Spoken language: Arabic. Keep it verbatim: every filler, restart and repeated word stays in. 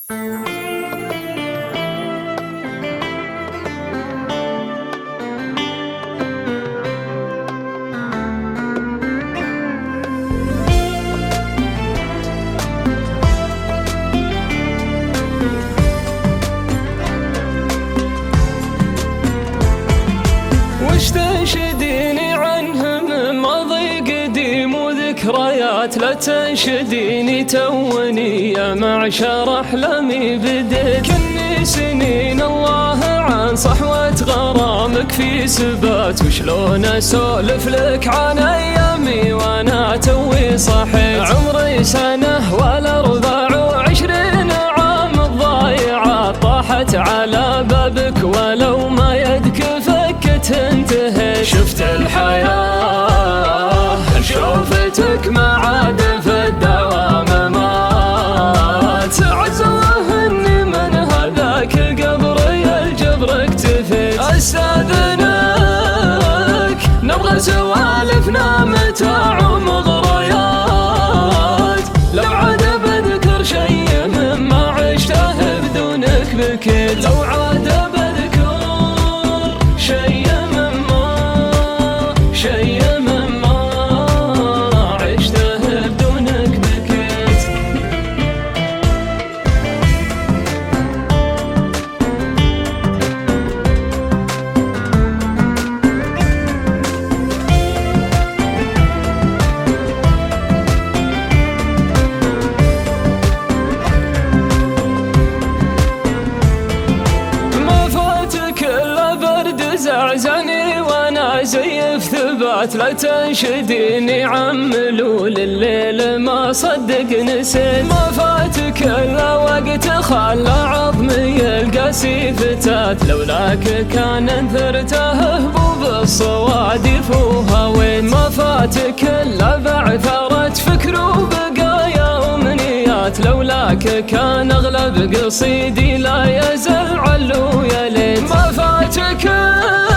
وش تنشديني عنهم من ماضي قديم وذكريات؟ لا تنشديني توني يا معشر أحلامي بديت كني سنين الله عن صحوة غرامك في سبات. وشلون أسولف لك عن أيامي وأنا توي صحيت؟ عمري سنة ولا أربع وعشرين عام الضايعات طاحت على بابك ولو ما يدك فكت انتهيت. شفت الحياة شوفتك ما عاد في الدوام مات. عز الله اني من هذاك القبر يا الجبر اكتفيت. استاذنك نبغى سوالفنا متاع ومغريات. لو عاد بذكر شيء مما عشته بدونك بكيت. لو عاد بذكر شيء زعزعني وانا زي في ثبات. لا تنشديني عم ملول الليل ما صدق نسيت. ما فاتك الا وقت خلى عظمي القاسي فتات. لولاك كان انثرته هبوب الصوادف وهويت. ما فاتك الا بعثرة فكر وبقايا ومنيات. لولاك كان اغلب قصيدي لا يزال علو يا ليت. ما فاتك